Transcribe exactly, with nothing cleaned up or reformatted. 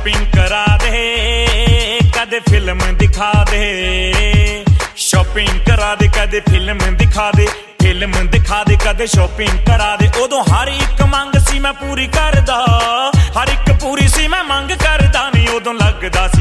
shopping करा दे कदे film दिखा दे शॉपिंग करा दे कदे फिल्म दिखा दे फिल्म दिखा दे कदे शॉपिंग करा दे उदों हर एक मंग सी मैं पूरी करदा हर एक पूरी सी मैं मंग करदा नहीं उदों लगदा